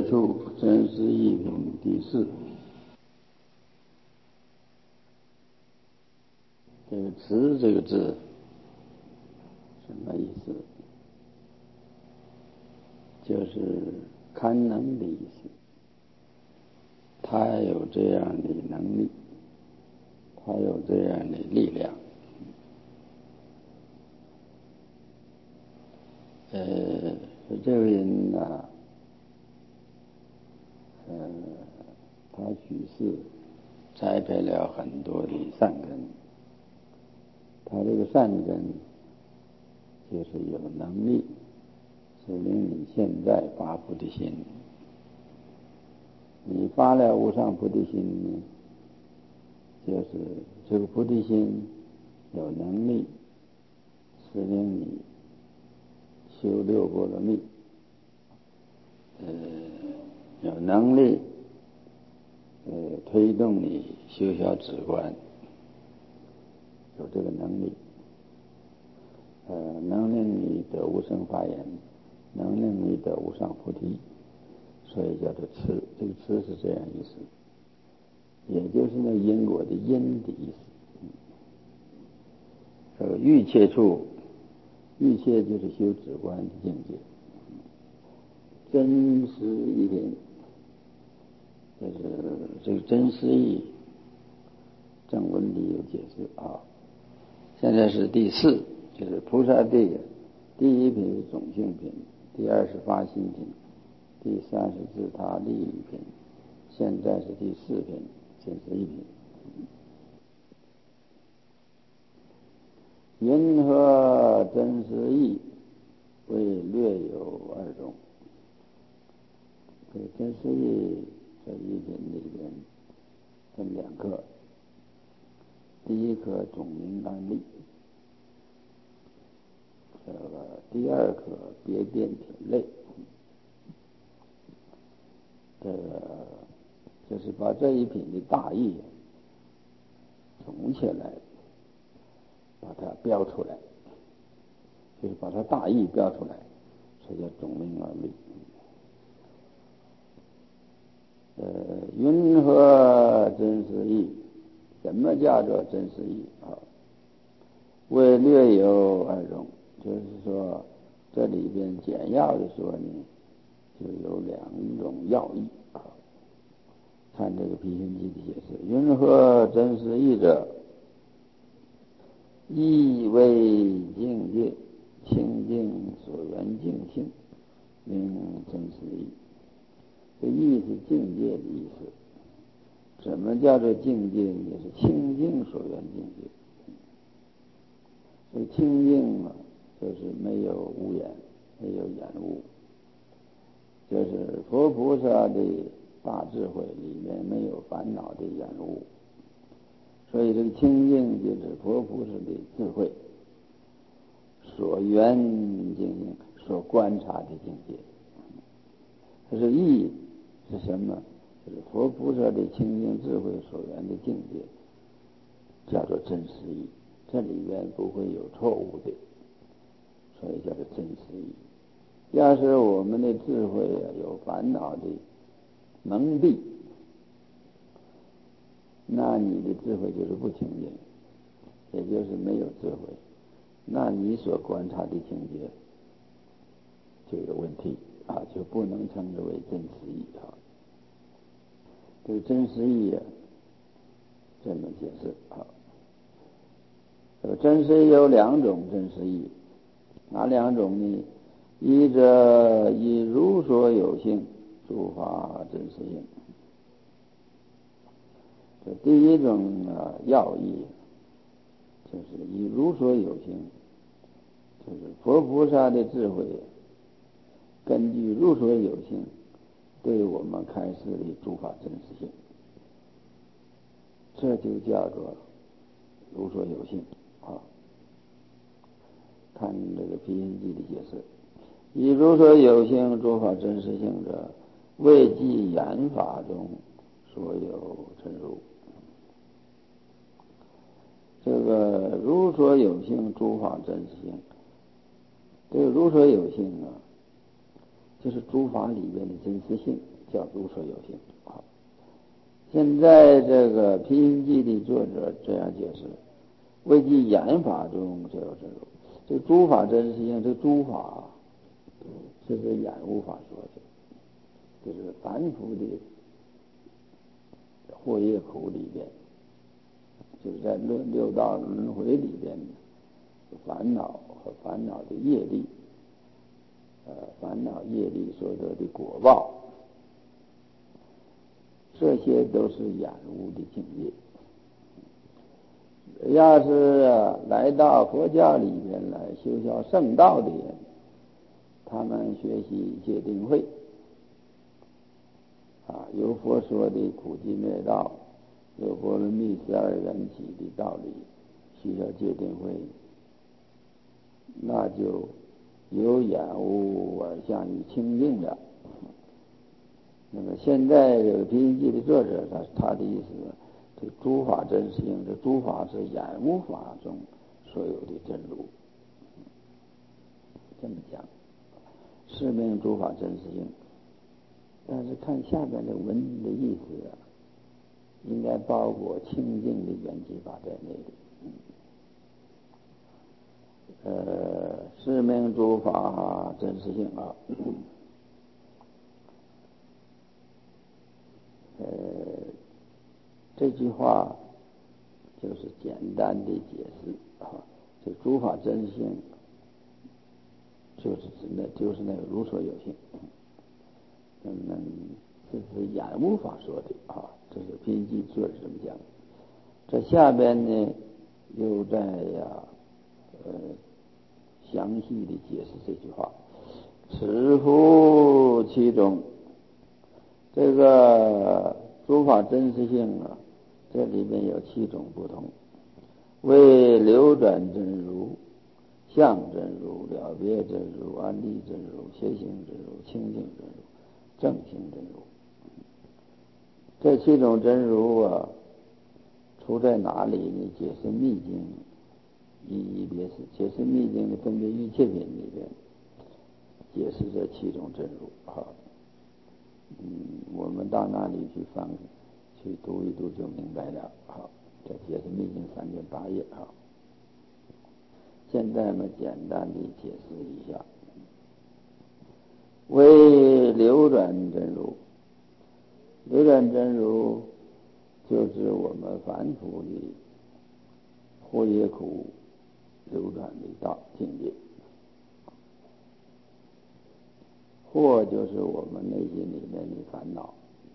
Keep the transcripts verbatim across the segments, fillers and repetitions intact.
处真实义品第四。这个慈这个字什么意思？就是堪能的意思。他有这样的能力，他有这样的力量。呃，这个人呢、啊，呃，他许是栽培了很多的善根。他这个善根就是有能力使令你现在发菩提心。你发了无上菩提心呢，就是这个菩提心有能力使令你修六波罗蜜，呃，有能力呃推动你修小止观，有这个能力，呃，能令你得无生法眼，能令你得无上菩提，所以叫做慈。这个慈是这样意思，也就是那因果的因的意思。这个欲切处，欲切就是修止观的境界。真实义品，就是这个真实义，正文里有解释啊。现在是第四，就是菩萨地，第一品是种性品，第二是发心品，第三是自他利益品，现在是第四品，真实义品。因何真实义为略有二种？这个真实义这一品里边分两课，第一课总名安立，这个第二课别变品类。这个就是把这一品的大义总起来，把它标出来，就是把它大义标出来，所以叫总名而立。呃，云何真实义？什么叫做真实义啊？为略有二种，就是说这里边简要的说呢，就有两种要义啊。看这个《毗心记》的解释，云何真实义者，义为境界，清净所缘境性，名真实义。这义是境界的意思。什么叫做境界？也是清净所缘境界。这清净啊，就是没有污染，没有染污，就是佛菩萨的大智慧里面没有烦恼的染污，所以这个清净就是佛菩萨的智慧所缘境界，所观察的境界。这是义是什么？就是佛菩萨的清净智慧所缘的境界，叫做真实义。这里面不会有错误的，所以叫做真实义。要是我们的智慧啊有烦恼的蒙蔽，那你的智慧就是不清净，也就是没有智慧，那你所观察的境界就有问题啊，就不能称之为真实义啊。对真实义啊，这么解释啊。这个真实义有两种真实义，哪两种呢？一者以如所有性，诸法真实性。这第一种啊要义，就是以如所有性，就是佛菩萨的智慧，根据如所有性，对我们开示的诸法真实性，这就叫做如所有性啊。看这个《毗心记》的解释，以如所有性诸法真实性者，未即言法中所有真如。这个如所有性诸法真实性，这个如所有性啊，就是诸法里面的真实性叫如所有性。好，现在这个《披心记》的作者这样解释：为其演法中就有真如。这诸法真实性，这诸法这是演无法说的，就是凡夫的惑业苦里边，就是在六六道轮回里边，烦恼和烦恼的业力，呃，烦恼业力所得的果报，这些都是演无的境界。要是来到佛教里边来修学圣道的人，他们学习戒定慧啊，有佛说的苦集灭道，有波罗蜜十二缘起的道理，需要戒定慧，那就由演无而向于清净了。那么现在这个《披心记》的作者，他他的意思，这诸法真实性，这诸法是演无法中所有的真如，这么讲，是名诸法真实性。但是看下边的文的意思啊，应该包括清净的缘起法在内的。呃，是名诸法真实性啊。呃，这句话就是简单的解释啊，这诸法真性就是指的，就是那个如所有性。嗯，这是演无法说的啊，这是披心记作者这么讲。这下边呢，又在呀，呃，详细的解释这句话。此乎其中。这个诸法真实性啊，这里面有七种不同，为流转真如、相真如、了别真如、安立真如、邪行真如、清净真如、正行真如。这七种真如啊，出在哪里呢？解释密经一一别示，解释密经的分别一切品里边解释这七种真如啊。嗯，我们到那里去翻去读一读就明白了。好，这解释密经三卷八页啊。现在呢，简单的解释一下，为流转真如。流转真如就是我们凡夫的惑业苦流转的道境界。惑就是我们内心里面的烦恼，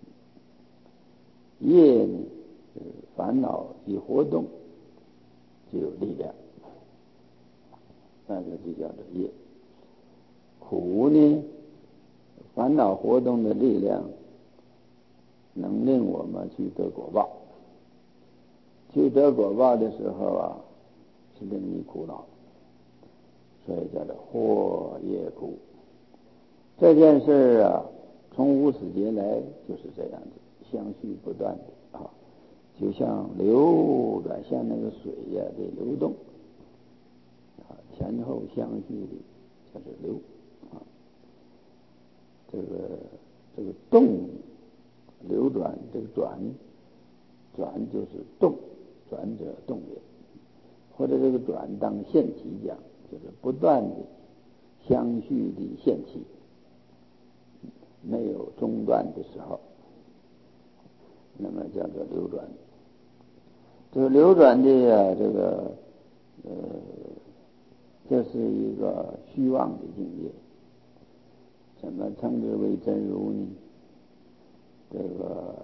业呢，就是烦恼一活动就有力量，那个就叫做业。苦呢，烦恼活动的力量能令我们去得果报，去得果报的时候啊，是令你苦恼，所以叫做惑业苦。这件事啊，从无始劫来就是这样子，相续不断的啊，就像流转，像那个水呀、啊、的流动啊，前后相续的，叫做流啊。这个这个动流转，这个转转就是动，转者动也，或者这个转当现起讲，就是不断的相续的现起，没有中断的时候，那么叫做流转。这个流转的啊，这个呃，这是一个虚妄的境界。怎么称之为真如呢？这个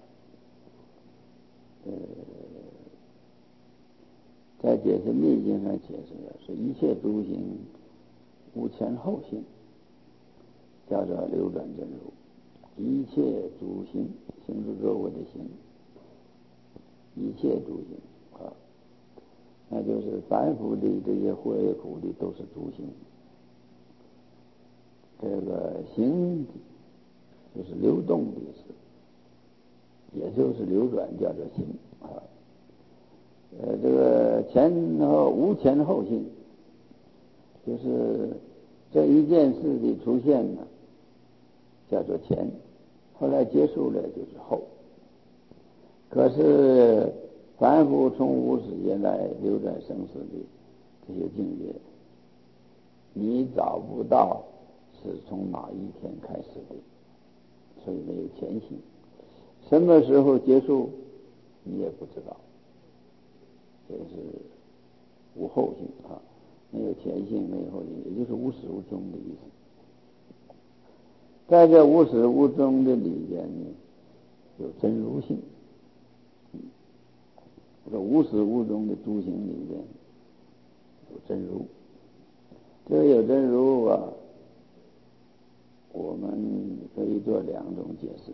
呃，在解释密经上解释的是一切诸行无前后性，叫做流转真如。一切诸行，行是作物的行，一切诸行啊，那就是凡夫的这些惑业苦的都是诸行。这个行就是流动的意思，也就是流转，叫做行啊。呃，这个前后无前后性，就是这一件事的出现呢，叫做前后来结束了就是后。可是凡夫从无始劫来流转生死的这些境界，你找不到是从哪一天开始的，所以没有前行。什么时候结束你也不知道，这是无后性啊，没有前性，没有后性，也就是无始无终的意思。在这无始无终的里边呢，有真如性。这个无始无终的诸行里边有真如，这个有真如啊，我们可以做两种解释，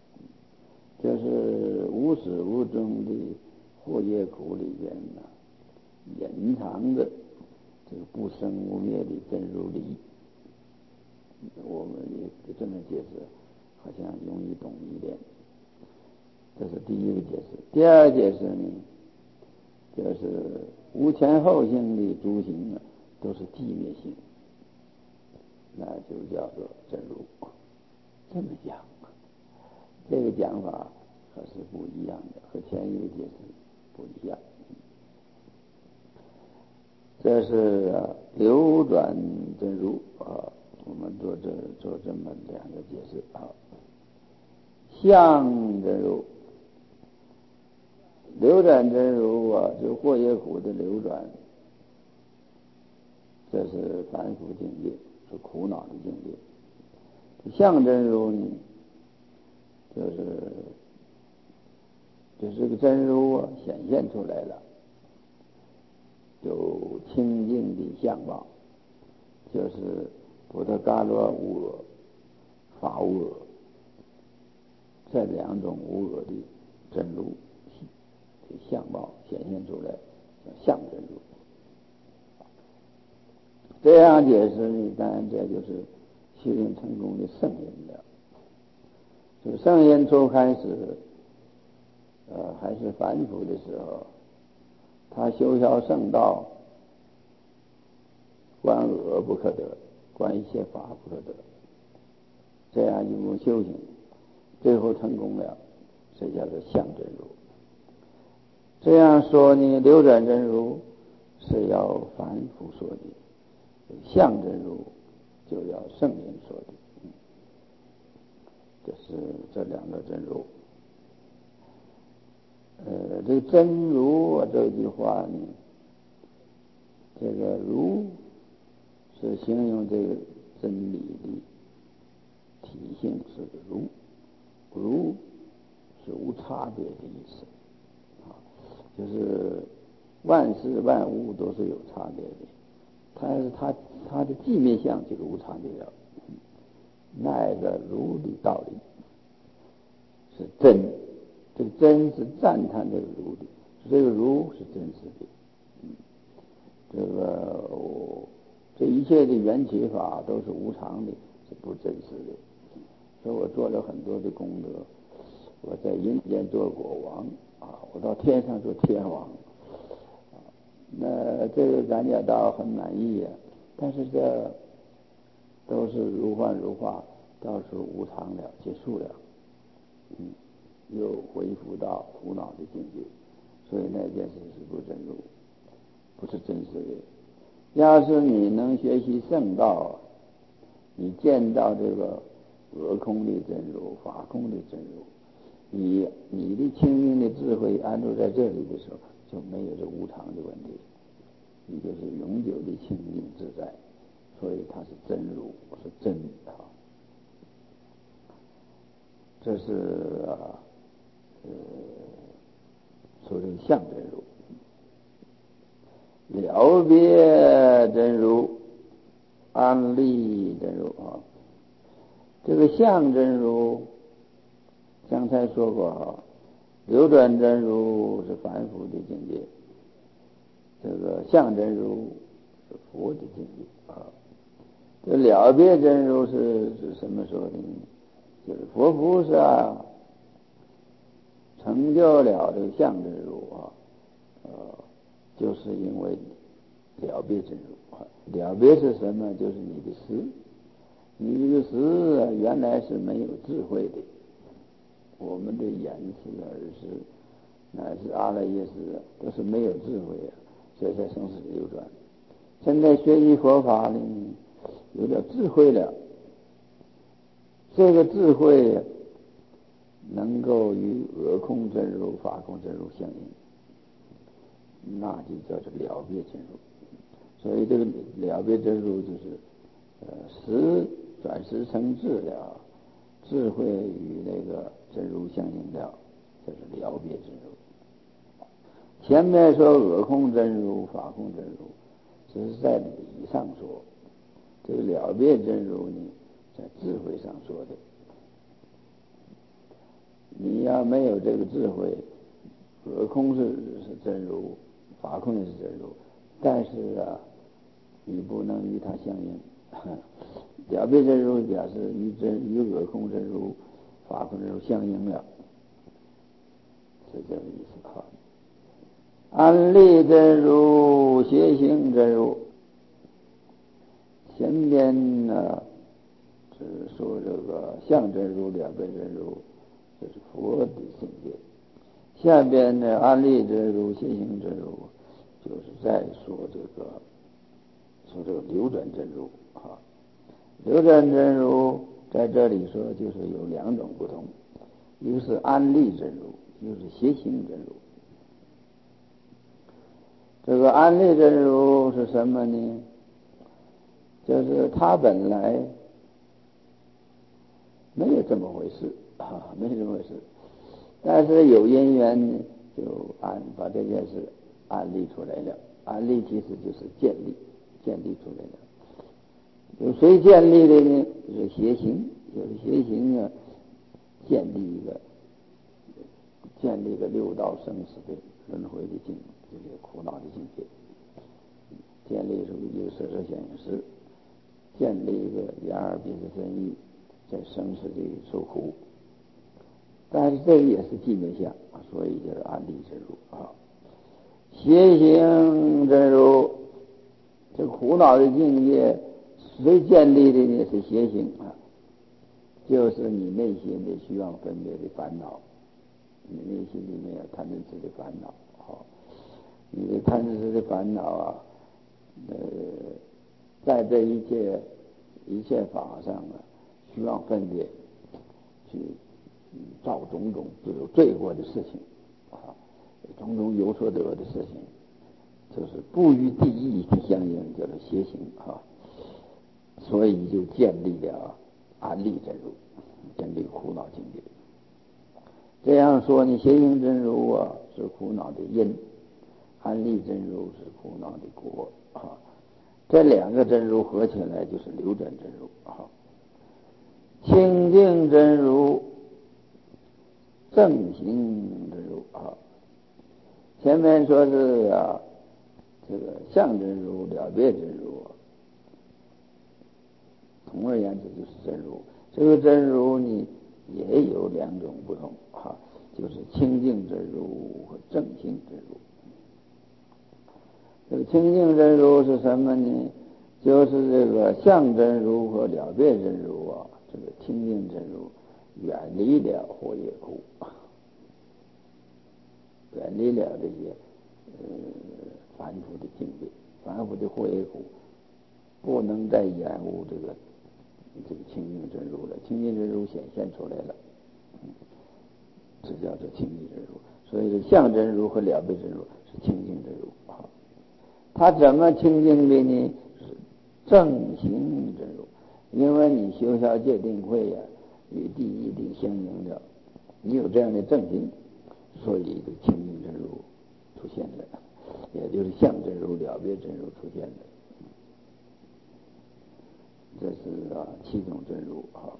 就是无始无终的惑业苦里边呢，隐藏着这个不生不灭的真如理。我们也这么解释，好像容易懂一点。这是第一个解释。第二个解释呢，就是无前后性的诸行啊，都是寂灭性，那就叫做真如。这么讲，这个讲法可是不一样的，和前一个解释不一样。这是、啊、流转真如啊，我们做这做这么两个解释啊。相真如，流转真如啊，就惑业苦的流转，这是凡夫境界，是苦恼的境界。相真如呢，就是就是这个真如啊显现出来了，有清净的相貌，就是布特伽罗无我、法无我，这两种无我的真如相貌显现出来，叫相真如。这样解释呢，当然这就是修行成功的圣人了。就圣人初开始，呃，还是凡夫的时候，他修销圣道，观恶不可得，观一切法不可得，这样一路修行，最后成功了，这叫做相真如。这样说呢，流转真如是要凡夫说的，相真如就要圣人说的。这是这两个真如。呃，这个真如啊，这句话呢，这个如是形容这个真理的体性是如，如是无差别的意思啊，就是万事万物都是有差别的，它是它它的寂灭相就是无差别的，那个如的道理是真，这个真是赞叹这个如的，这个如是真实的。嗯，这个这一切的缘起法都是无常的，是不真实的。所以我做了很多的功德，我在阴间做国王啊，我到天上做天王啊，那这个咱也倒很满意呀。但是这都是如幻如化，到时候无常了，结束了，嗯，又恢复到苦恼的境界，所以那件事是不真如，不是真实的。要是你能学习圣道，你见到这个俄空的真如、法空的真如，你你的清净的智慧安住在这里的时候，就没有这无常的问题，你就是永久的清净自在，所以它是真如，是真啊。这是啊，呃，说这个相真如。了别真如，安立真如啊。这个相真如，刚才说过啊，流转真如是凡夫的境界，这个相真如是佛的境界啊。这了别真如是是什么时候的呢？就是佛菩萨成就了这个相真如啊，呃，就是因为了别真如啊。了别是什么？就是你的识，你这个识原来是没有智慧的， 我们的眼识耳识乃至阿赖耶识都是没有智慧啊，所以才生死流转。现在学习佛法呢，有点智慧了，这个智慧能够与我空真如、法空真如相应，那就叫做了别真如。所以这个了别真如就是呃识转识成智了，智慧与那个真如相应了，这是了别真如。前面说我空真如、法空真如，只是在理上说，这个了别真如呢，在智慧上说的。你要没有这个智慧，我空是是真如，法空也是真如，但是啊，你不能与它相应。了别真如表示与真与我空真如、法空真如相应了，是这个意思啊。安立真如、邪行真如，前边呢是说这个相真如、了别真如，这是佛的境界。下边呢，安立真如、邪行真如，就是在说这个说这个流转真如啊。流转真如在这里说就是有两种不同，一个是安立真如，一个是邪行真如。这个安立真如是什么呢？就是他本来没有这么回事啊，没有这么回事，但是有因缘呢，就安把这件事安立出来了。安立其实就是建立，建立出来了。有谁建立的呢？就是邪行，就是邪行啊，建立一个建立一个六道生死的轮回的境，这个苦恼的境界。建立出一个色色显影识，建立一个眼耳鼻舌身意，在生死里受苦。但是这个也是寂灭相，所以就是安立真如啊。邪行真如，这苦恼的境界谁建立的呢？是邪行啊，就是你内心的虚妄分别的烦恼，你内心里面有贪嗔痴的烦恼，好，你的贪嗔痴的烦恼啊，呃，在这一切一切法上啊，虚妄分别，去造种种就有罪过的事情啊，种种有所得的事情，就是不与第一相应，叫做邪行啊。所以就建立了安立真如，建立苦恼境界。这样说呢，邪行真如啊是苦恼的因，安立真如是苦恼的果啊。这两个真如合起来就是流转真如啊。清净真如、正行真如啊。前面说是啊，这个相真如、了别真如，总而言之就是真如。这个真如呢也有两种不同啊，就是清净真如和正行真如。这个清净真如是什么呢？就是这个相真如和了别真如啊，这个清净真如远离了火业苦，远离了这些呃凡夫的境界，凡夫的火业苦，不能再延误这个这个清净真如了。清净真如显现出来了，这叫做清净真如。所以说相真如和了别真如是清净真如啊。它怎么清净的呢？是正行真如。因为你修消戒定慧呀、啊，与第一定相应了，你有这样的正行，所以这清净真如出现了，也就是相真如、了别真如出现了。这是啊七种真如啊。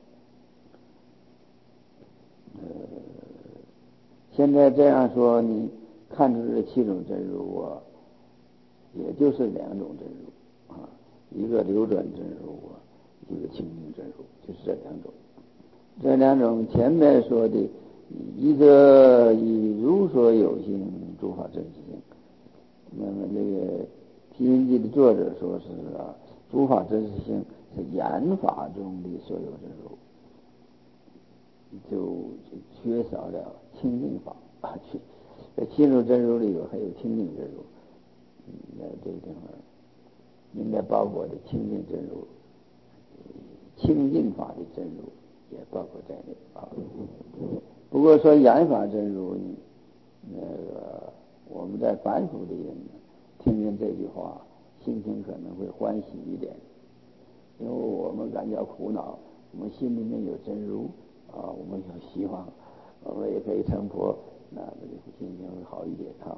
呃，现在这样说，你看出这七种真如啊，也就是两种真如啊，一个流转真如啊，一个清净真如，就是这两种。这两种前面说的，一则以如所有性诸法真实性。那么这个披阴记的作者说是啊，诸法真实性是言法中的所有真如。 就就缺少了清净法啊。去在七入真如里头还有清净真如，嗯，那这个地方应该包括的清净真如，清净法的真如也包括在内啊。不过说染法真如呢，那个我们在凡夫的人呢，听见这句话，心情可能会欢喜一点，因为我们感觉苦恼，我们心里面有真如啊，我们有希望，我们也可以成佛，那这个心情会好一点啊。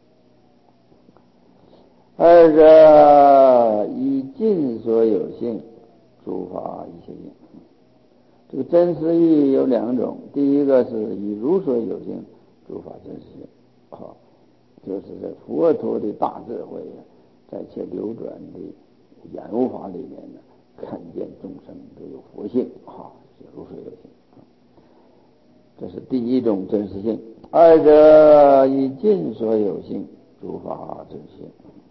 二者以尽所有性，诸法一切性。这个真实义有两种，第一个是以如所有性，诸法真实性啊，就是在佛陀的大智慧在其流转的演悟法里面呢，看见众生都有佛性啊，是如所有性啊，这是第一种真实性。二者以尽所有性，诸法真实性。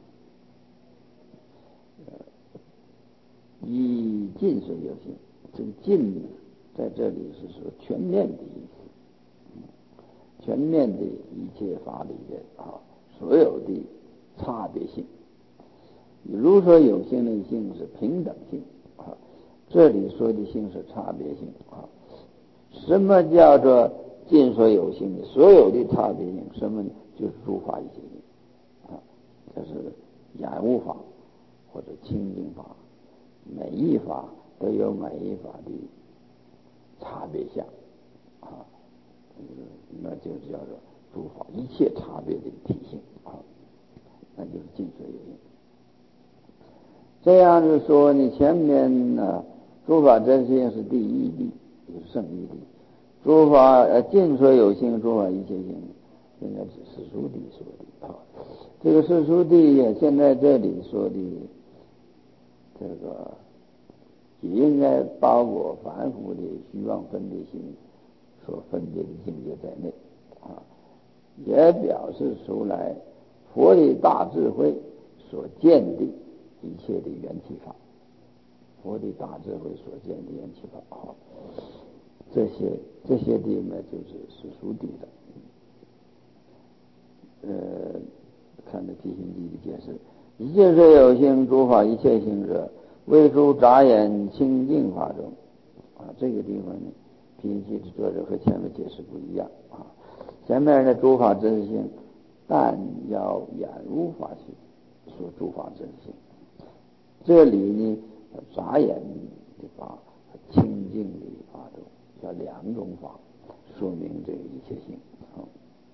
以尽所有性，这个尽呢，在这里是说全面的意思，全面的一切法里边啊，所有的差别性。如所有性的性是平等性啊，这里说的性是差别性啊。什么叫做尽所有性的所有的差别性？什么呢？就是诸法一切性啊，这是染悟法或者清净法。每一法都有每一法的差别相啊，那就叫做诸法一切差别的体性啊，那就是尽所有性。这样子说，你前面呢，诸法真实性是第一地，就是圣义地；诸法呃尽所有性，诸法一切性，应该是世俗地说的啊。这个世俗地现在这里说的这个。也应该包括凡夫的虚妄分别心所分别的境界在内啊，也表示出来佛的大智慧所见的一切的缘起法，佛的大智慧所见的缘起法啊，这些这些地呢就是世俗地的。呃，看这《辟心记》的解释，一切所有性，诸法一切性者，为诸杂眼清净法中啊，这个地方呢，辟心记的作者和前面解释不一样啊。前面的诸法真实性，但要演入法性，说诸法真实性。这里呢，杂眼的法和清净的法中，叫两种法，说明这个一切性啊。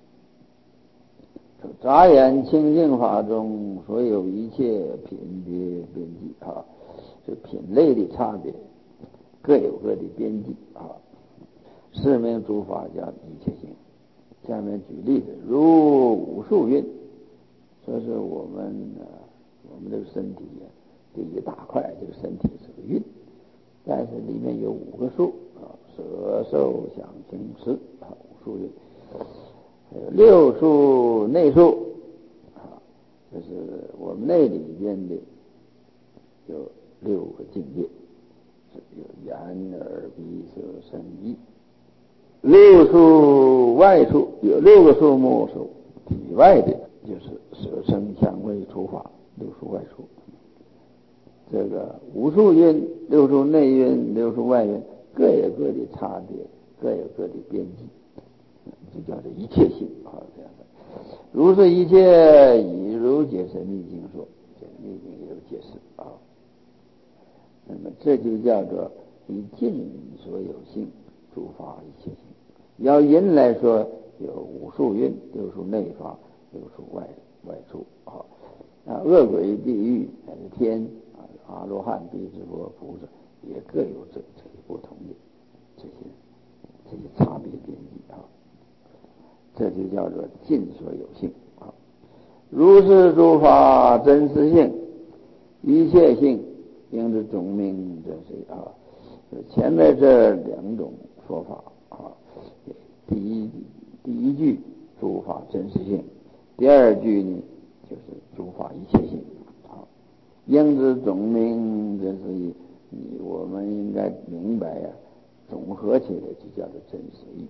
杂眼清净法中所有一切品别边际啊，这品类的差别各有各的边际啊。是名诸法叫一切性。下面举例子，如五数蕴，说是我们呢，我们这个身体呀，这一大块这个身体是个蕴，但是里面有五个数啊，色受想行识啊，五数蕴。还有六数内数啊，这是我们内里边的有六个境界，有眼耳鼻舌身意。六数外数有六个数目是体外的，就是色声香味触法，六数外数。这个五数蕴、六数内蕴、六数外蕴，各有各的差别，各有各的边际，这叫做一切性啊。这样的，如是一切以如解释密经说，这个密经也有解释啊。那么这就叫做以尽所有性，诸法一切性。要人来说，有五数蕴、六数内法、六数外外处啊。啊，恶鬼、地狱、天啊、阿罗汉、辟支佛、菩萨，也各有这这些不同的这些这些差别边际啊。这就叫做尽所有性啊。如是诸法真实性，一切性，应知总名真实啊。前面这两种说法啊，第一第一句诸法真实性，第二句呢就是诸法一切性啊。应知总名真实义，你我们应该明白呀、啊， 总合起来就叫做真实义。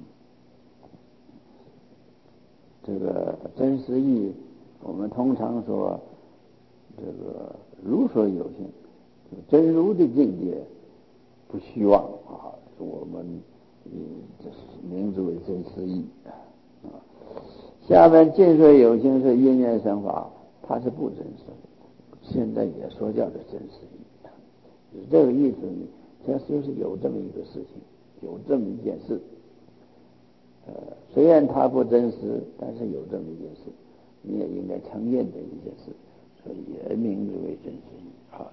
这个真实义，我们通常说这个如所有性，真如的境界不虚妄啊，我们这是名字为真实义啊。下面尽说有情是因缘生法，它是不真实的，现在也说叫做真实义，这个意思呢，它就是有这么一个事情，有这么一件事，呃，虽然它不真实，但是有这么一件事，你也应该承认的一件事，所以也名字为真实义啊。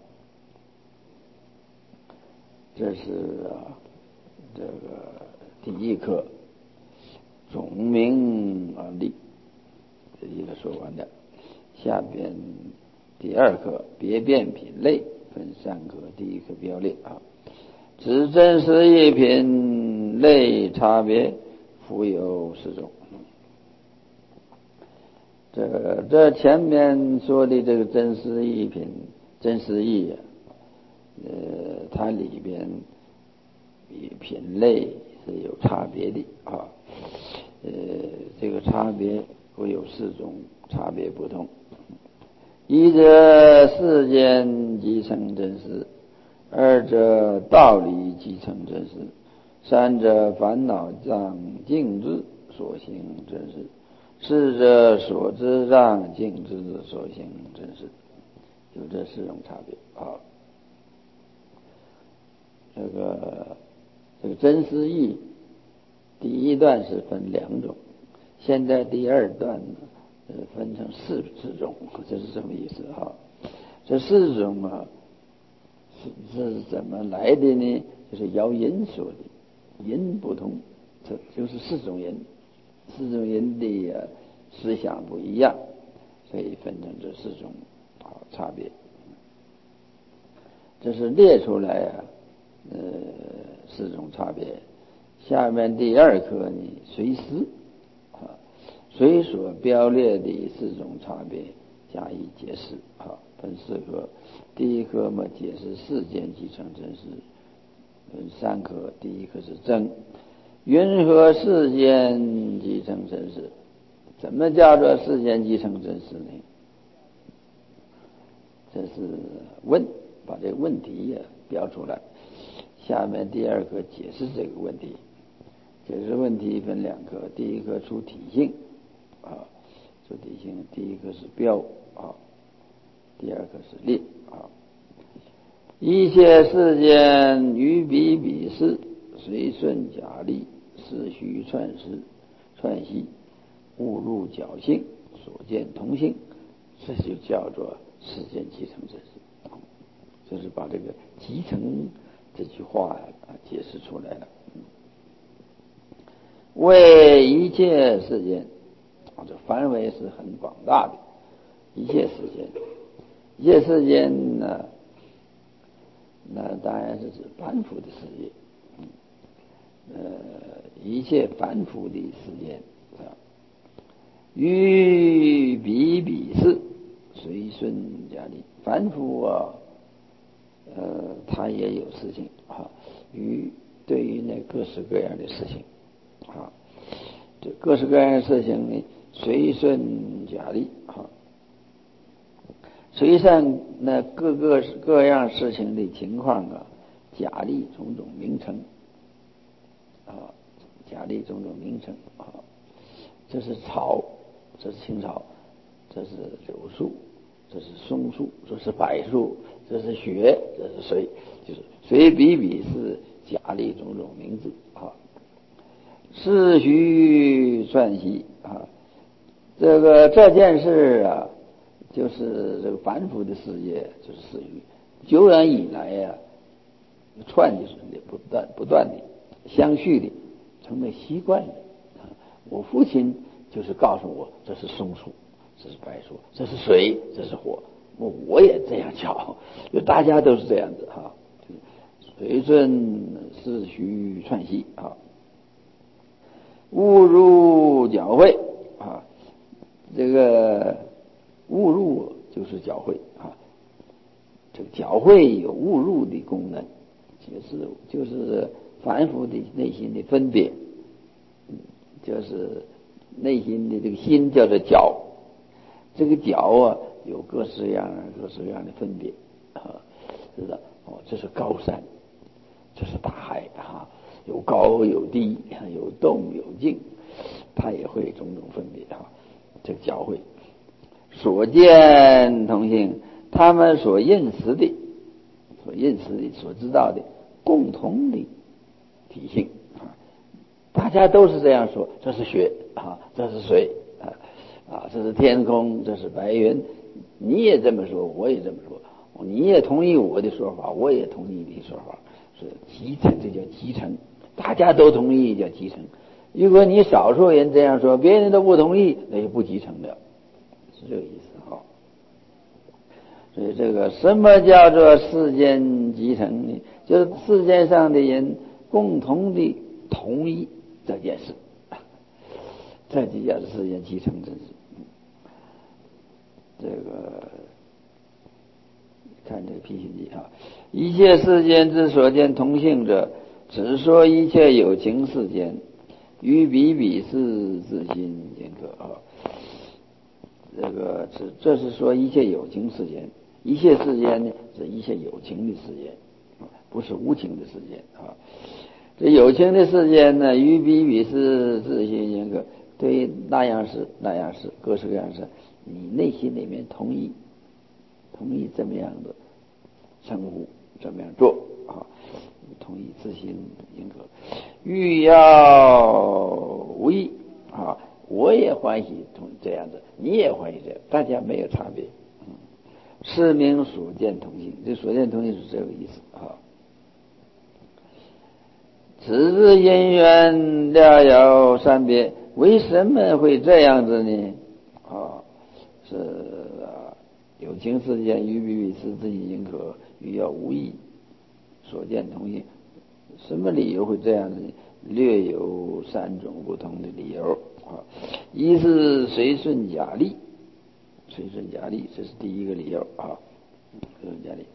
这是啊，这个第一课总名啊利，这一个说完了。下边第二课别变品类分三课，第一课标列啊，指真实义品类差别复有四种。这个这前面说的这个真实义品真实义啊，呃，它里边品类是有差别的啊，呃，这个差别会有四种差别不同。一者世间即成真实，二者道理即成真实，三者烦恼障静智所行真实，四者所知障静智所行真实。就这四种差别啊。这个这个真实义第一段是分两种，现在第二段呢，呃，分成四四种，这是什么意思啊？这四种啊，是是怎么来的呢？就是姚因说的，因不同，这就是四种人，四种人的、啊、思想不一样，所以分成这四种啊差别。这是列出来啊，呃，四种差别。下面第二课呢，随思啊，随所标列的四种差别加以解释啊，分四课。第一课嘛，解释世间即成真实，分三课。第一课是真，云何世间即成真实？怎么叫做世间即成真实呢？这是问，把这个问题也标出来。下面第二课解释这个问题。解释问题分两课，第一课出体性啊，出体性，第一个是标啊，第二个是列啊。一切世间于彼彼事，随顺假立，是虚串实串习，误入侥幸，所见同性，这就叫做世间即成真实。就是把这个即成这句话啊解释出来了。为一切世间，这范围是很广大的。一切世间，一切世间呢，那当然是指凡夫的世界。呃，一切凡夫的世间啊，于彼彼事，随顺假立。凡夫啊，呃，他也有事情啊，于对于那各式各样的事情啊，这各式各样的事情呢，随顺假立啊，随顺那各个各样事情的情况啊，假立种种名称啊，假立种种名称啊，这是草，这是青草，这是柳树，这是松树，这是柏树，这是雪，这是水，就是随彼彼是假立种种名字啊。是虚算习啊，这个这件事啊，就是这个凡夫的世界，就是死于久远以来呀、啊，串就是不断不断的相续的，成为习惯的。我父亲就是告诉我，这是松树，这是柏树，这是水，这是火，我我也这样叫，就大家都是这样子哈、啊。随顺是虚串习啊。误入搅会啊，这个误入就是搅会啊，这个搅会有误入的功能，就是就是凡夫的内心的分别，就是内心的这个心叫做角，这个角啊有各式各样各式各样的分别啊，知道哦，这是高山，这是大海啊，有高有低，有动有静，它也会种种分别啊，这个角会所见同性，他们所认识的、所认识的、所知道的共同的体性啊，大家都是这样说，这是雪啊，这是水啊，啊，这是天空，这是白云，你也这么说，我也这么说，你也同意我的说法，我也同意你的说法，是集成，这叫集成，大家都同意叫集成。如果你少数人这样说，别人都不同意，那就不集成了，是这个意思哈。所以这个什么叫做世间集成呢？就是世界上的人共同的同意这件事，这就叫做世间集成真实。这个看这个批评记啊，一切世间之所见同性者，只说一切有情世间，于彼彼是自心间可啊。这个这这是说一切有情世间，一切世间呢是一切有情的世间，不是无情的世间啊。这有情的世间呢，于彼彼是自心间可，对于那样事那样事各式各样事，你内心里面同意同意这么样的称呼，这么样做啊，同意自心间可。欲要无益啊，我也欢喜同这样子，你也欢喜这样，大家没有差别。嗯，是名所见同性，这所见同性是这个意思啊。此之因缘料有三别，为什么会这样子呢？啊，是啊，有情世间于彼彼是自心间可，欲要无益，所见同性。什么理由会这样子呢？略有三种不同的理由啊。一是随顺假立，随顺假立，这是第一个理由啊。随顺假立，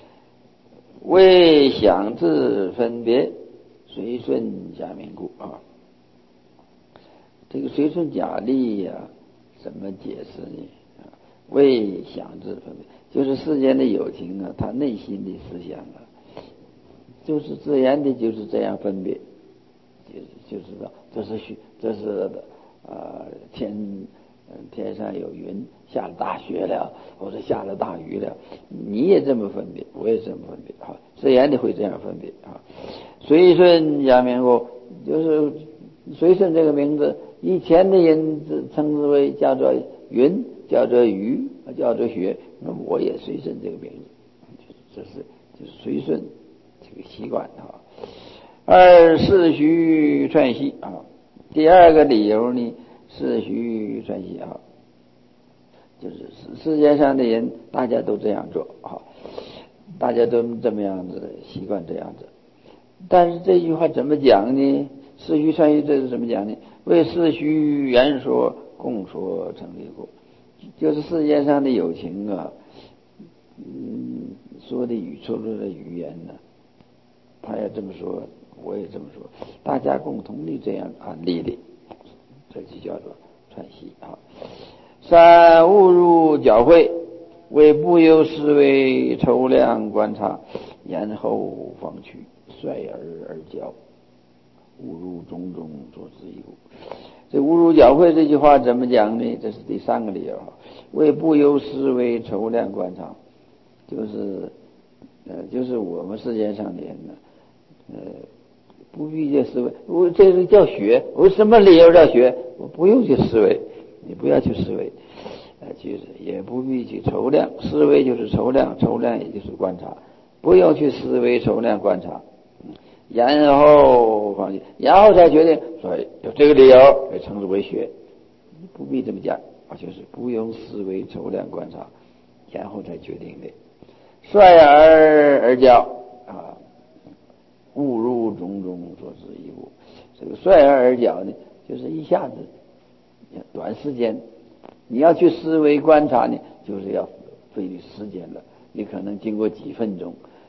为想自分别，随顺假名故啊。这个随顺假立呀、啊，怎么解释呢？啊，为想自分别，就是世间的有情啊，他内心的思想啊，就是自然的就是这样分别，就是就知道这是雪，这是呃天天上有云，下了大雪了，或者下了大雨了，你也这么分别，我也这么分别啊，自然的会这样分别啊。随顺假名故，就是随顺这个名字，以前的人称之为叫做云，叫做雨，叫做雪，那么我也随顺这个名字，这是就是随顺这个习惯啊。二是虚串习啊，第二个理由呢是虚串习啊，就是世界上的人大家都这样做啊，大家都这么样子习惯这样子。但是这句话怎么讲呢？是虚串习这是怎么讲呢？为是虚言说共说成立故，就是世界上的有情啊，嗯，说的语说出的语言呢、啊，他也这么说，我也这么说，大家共同的这样安立的，这就叫做串习啊。三误入教会，为不由思维抽量观察，然后方去，率而而教，误入种种所知一故。这误入教会这句话怎么讲呢？这是第三个理由，为不由思维抽量观察，就是呃，就是我们世界上的人呢，呃，不必去思维，我这是叫学，我什么理由叫学？我不用去思维，你不要去思维，呃，就是也不必去抽量，思维就是抽量，抽量也就是观察，不用去思维、抽量、观察，然后放弃，然后才决定，所以有这个理由被称之为学，不必这么讲，就是不用思维、抽量、观察，然后才决定的。率而而教啊，误入种种所知一故。这个率而而教呢，就是一下子短时间，你要去思维观察呢，就是要费力时间了。你可能经过几分钟，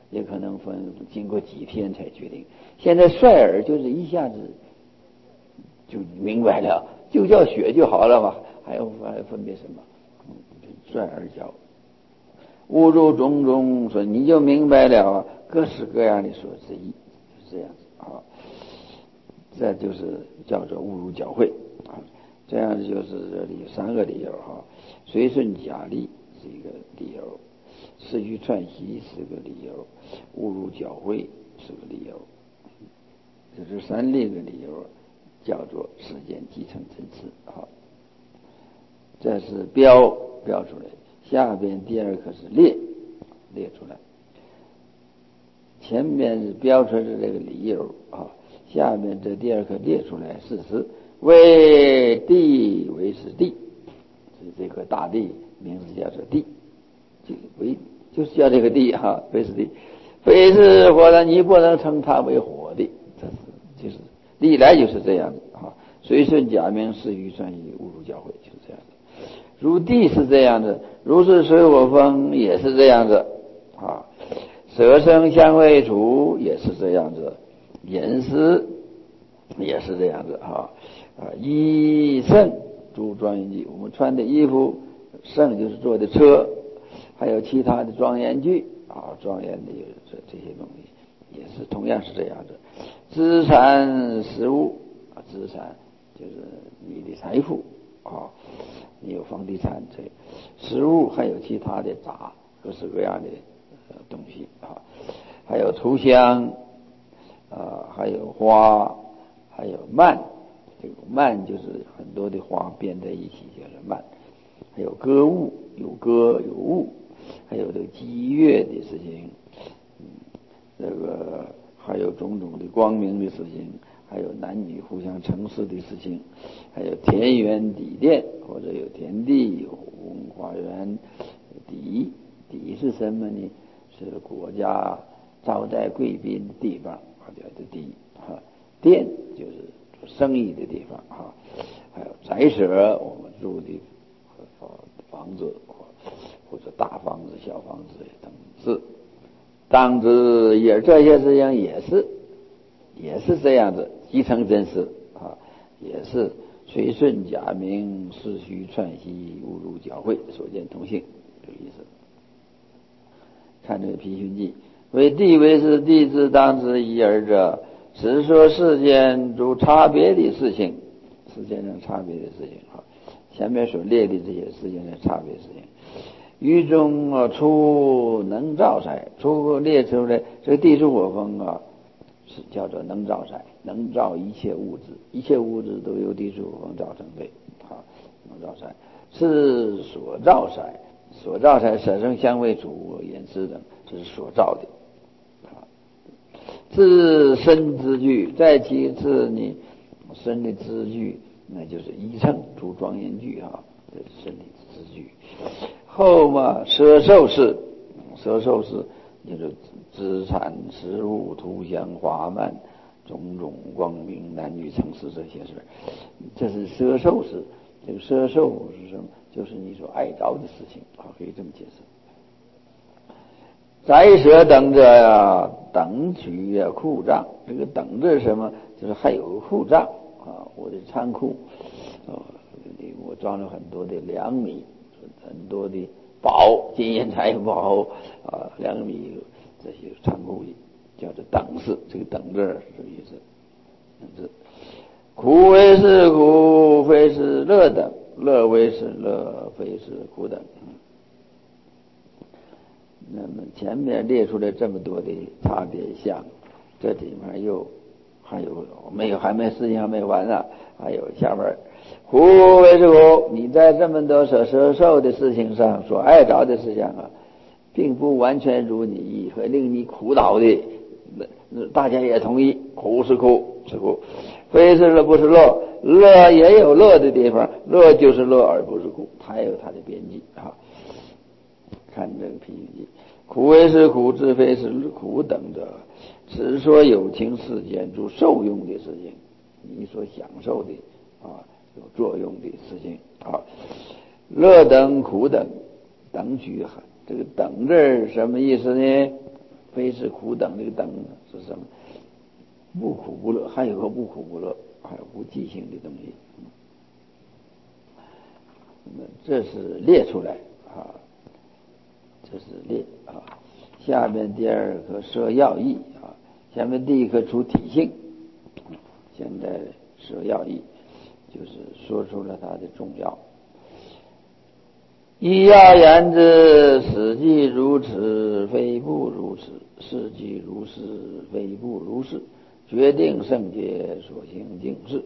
也可能分经过几天才决定。现在率尔就是一下子就明白了，就叫学就好了嘛，还要还分别什么？率尔教，悟入种种，说你就明白了各式各样的所之意，就是这样子啊。这就是叫做悟入教诲啊。这样子就是这里有三个理由哈，随顺假立是一个理由，四虚串习是个理由，悟入教诲是个理由。这是三类的理由，叫做世间继承真实啊。这是标标出来，下边第二个是列列出来，前面是标出来的这个理由啊，下面这第二个列出来事实，为地为是地，这个大地名字叫做地，这个为就是叫这个地哈，为是地，非是火的，你不能称它为火的，这是就是历来就是这样的啊。随顺假名，是于算于误入教诲，就是这样的。如地是这样子，如是水火风也是这样子啊。色声香味触也是这样子，饮食也是这样子哈啊。衣胜诸庄严具，我们穿的衣服，胜就是坐的车，还有其他的庄严具啊，庄严的这这些东西也是同样是这样子。资产食物啊，资产就是你的财富啊，你有房地产这食物，还有其他的杂各式各样的东西啊，还有图像啊，还有花，还有幔，这个幔就是很多的花编在一起叫做幔，还有歌物，有歌有物，还有这个激乐的事情，嗯，这个还有种种的光明的事情，还有男女互相称视的事情，还有田园底殿，或者有田地，有花园。底底是什么呢？是国家招待贵宾的地方，叫做地哈。殿就是生意的地方哈。还有宅舍，我们住的房子，或者大房子、小房子等是。当知也这些事情也是也是这样子，继承真实啊，也是随顺假名，是虚串习，误入教诲，所见同性，这个意思。看这个批训记，为地为是地之当知一而者，是说世间诸差别的事情，世间上差别的事情啊。前面所列的这些世间上差别的事情，于中啊出能造财，出列出来这个地水火风啊，是叫做能造财，能造一切物质，一切物质都由地水火风造成的啊，能造财是所造财。所造财，色声香味触饮食等，这是所造的啊。自身之具，再其次呢，身的之具，那就是一乘诸庄严具啊，这是身体之具。后嘛，舍受是，舍受是就是资产、食物、图像、花蔓、种种光明、男女称视这些事，这是舍受是。这个舍受是什么？就是你所爱着的事情啊，可以这么解释。宅舍等着呀，等取呀，库帐。这个等着是什么？就是还有库帐啊，我的仓库啊，我装了很多的粮米，很多的宝，金银财宝啊，粮米这些仓库里叫做等式。这个等着是这个意思。等着。苦为是苦，非是乐等；乐为是乐，非是苦等。那么前面列出来这么多的差别项，这里面又还有没有？还没事情还没完呢，还有下面苦为是苦，你在这么多所舍受的事情上，所爱着的事情啊，并不完全如你意和令你苦恼的，大家也同意，苦是苦是苦，非是乐不是乐，乐也有乐的地方，乐就是乐而不是苦，它也有它的边际啊。看这个批语，苦为是苦，自非是苦等者，此说有情世间诸受用的事情，你所享受的啊，有作用的事情啊。乐等苦等，等取这个等字什么意思呢？ 非是苦等，这个等是什么？不苦不乐，还有个不苦不乐，还有无记性的东西。那么这是列出来啊，这是列啊。下面第二个说要义啊，下面第一个出体性，现在说要义，就是说出了它的重要。一要言之，史记如此，非不如此；事迹如是，非不如是。决定圣洁，所行尽是。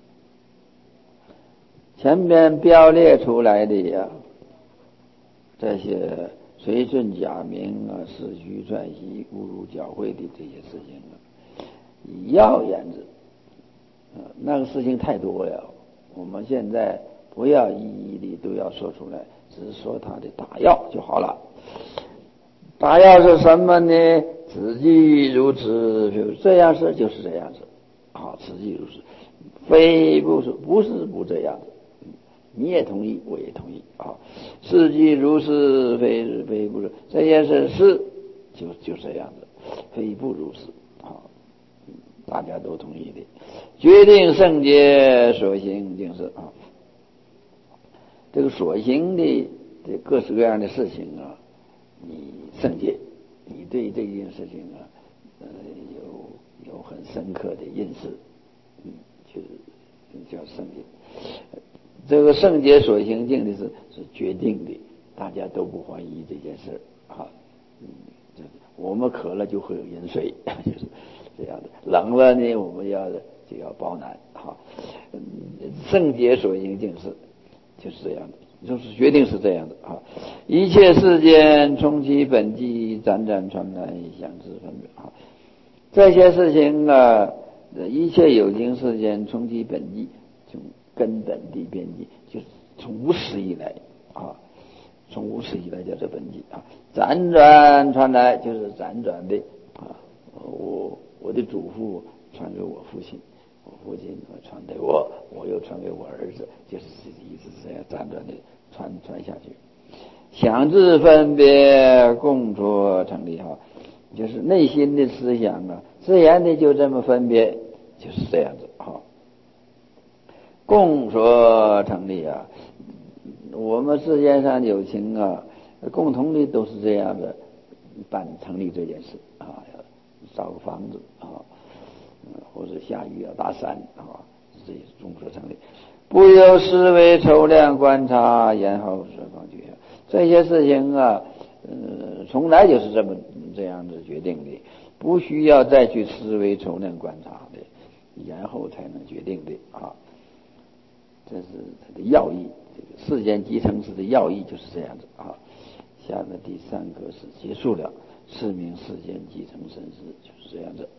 前边标列出来的呀，这些随顺假名啊、世虚传习、误入教会的这些事情啊，以要言之，啊，那个事情太多了，我们现在不要一一的都要说出来，只是说它的大要就好了。大要是什么呢？此即如此，就这样是就是这样子，好，此即如此，非不是不是不这样子。你也同意，我也同意啊。事迹如是，非非不是这件事是就就这样子，非不如是啊，大家都同意的。决定圣洁，所行尽是啊。这个所行的这各式各样的事情啊，你圣洁，你对这件事情啊，呃，有有很深刻的认识，嗯，就是叫圣洁。这个圣洁所行尽的是是决定的，大家都不怀疑这件事啊。嗯，我们渴了就会有饮水，就是这样的。冷了呢，我们要就要保暖哈。圣洁所行尽是就是这样的，就是决定是这样的啊。一切世间从其本际，辗转传来，相知分别啊。这些事情啊，一切有情世间从其本际，从根本的边际，就是从无始以来啊，从无始以来叫做本际啊，辗转传来就是辗转的啊，我我的祖父传给我父亲，我父亲传给我，我又传给我儿子，就是一直这样辗转的传传下去。想智分别共作成立哈，就是内心的思想啊，自然的就这么分别，就是这样子哈。共所成立啊，我们世界上有情啊，共同的都是这样的办成立这件事啊，要造个房子啊，或者下雨要打伞啊，这也是众所成立。不由思维抽量观察，然后说放去这些事情啊，呃，从来就是这么这样子决定的，不需要再去思维抽量观察的，然后才能决定的啊。这是它的要义，这个世间集成式的要义就是这样子啊。下面第三个是结束了，是名世间集成身世就是这样子。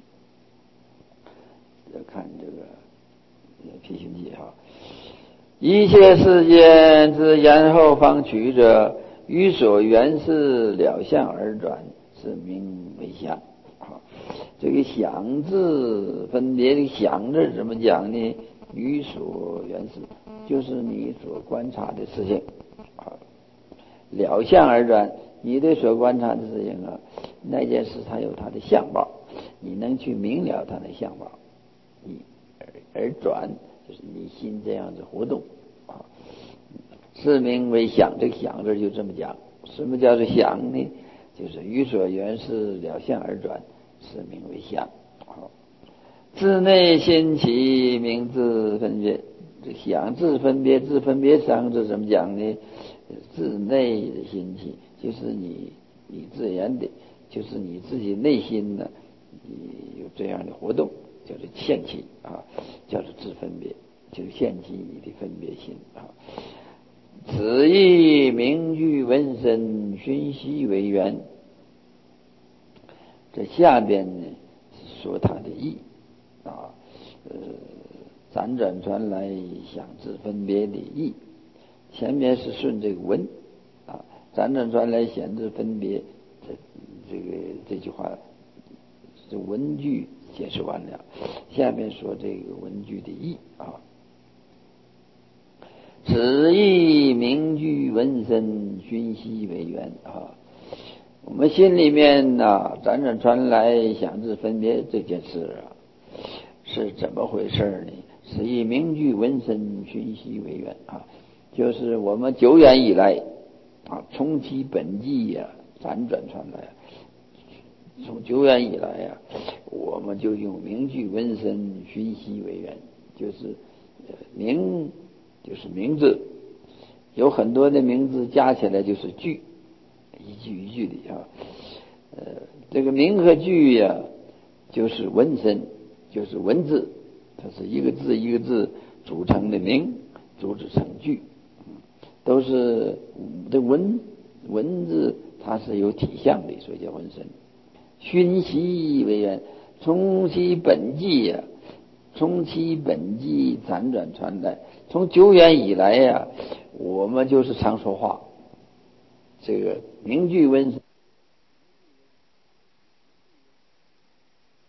再看这个批行记哈，一切世间之然后方取者，于所缘事了相而转，是名为相啊。这个想字分别的想字怎么讲呢？于所缘事，就是你所观察的事情啊，了相而转，你对所观察的事情啊，那件事它有它的相貌，你能去明了它的相貌，你而而转，就是你心这样子活动啊，是名为想。这个想字就这么讲，什么叫做想呢？就是于所缘事了相而转，是名为想。自内心起，名自分别。这想自分别，自分别三个字怎么讲呢？自内的心起，就是你你自然的，就是你自己内心呢，你有这样的活动，叫做现起啊，叫做自分别，就现起你的分别心啊。此意名句闻声熏习为缘。这下边呢是说它的意啊，呃，辗转传来，想自分别的意。前面是顺这个文啊，辗转传来，想自分别，这这个这句话是文句解释完了，下面说这个文句的意啊。此意名句闻声熏习为缘啊， 我们心里面呐，辗转传来想至分别这件事啊，是怎么回事呢？是以名句闻声熏习为缘啊，就是我们久远以来啊，从其本际呀、啊，辗转传来，从久远以来呀、啊，我们就用名句闻声熏习为缘，就是名就是名字，有很多的名字加起来就是句，一句一句的啊。呃，这个名和句呀、啊，就是文声，就是文字，它是一个字一个字组成的名，组织成句，都是这文文字，它是有体相的，所以叫文声。熏习为缘，从其本际呀、啊，从其本际辗转传来，从久远以来呀、啊，我们就是常说话，这个名句文声。